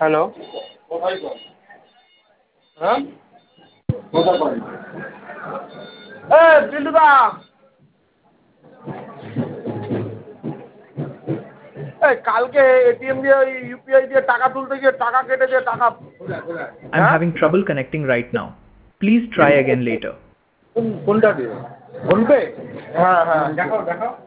Hello, হ্যাঁ বিল্টুদা, কালকে ATM দিয়ে ওই ইউপিআই দিয়ে টাকা তুলতে গিয়ে টাকা কেটে দিয়ে টাকা। I'm হ্যাঁ having trouble connecting right now. Please try again later. কোনটা দিয়ে ফোনপে? হ্যাঁ হ্যাঁ দেখাও দেখাও।